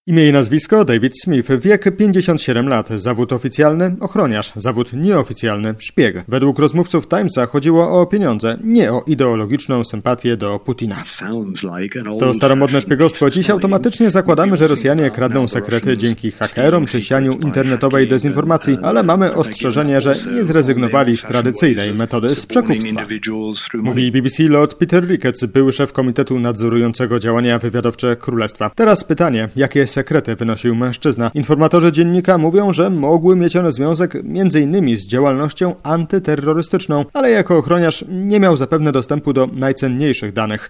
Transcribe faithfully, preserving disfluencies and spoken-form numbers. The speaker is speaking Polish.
Imię i nazwisko David Smith, wiek pięćdziesiąt siedem lat, zawód oficjalny ochroniarz, zawód nieoficjalny szpieg. Według rozmówców Timesa chodziło o pieniądze, nie o ideologiczną sympatię do Putina. To staromodne szpiegostwo. Dziś automatycznie zakładamy, że Rosjanie kradną sekrety dzięki hakerom czy sianiu internetowej dezinformacji, ale mamy ostrzeżenie, że nie zrezygnowali z tradycyjnej metody z przekupstwa. Mówi B B C Lord Peter Ricketts, były szef komitetu nadzorującego działania wywiadowcze Królestwa. Teraz pytanie, jakie sekrety wynosił mężczyzna. Informatorzy dziennika mówią, że mogły mieć one związek między innymi z działalnością antyterrorystyczną, ale jako ochroniarz nie miał zapewne dostępu do najcenniejszych danych.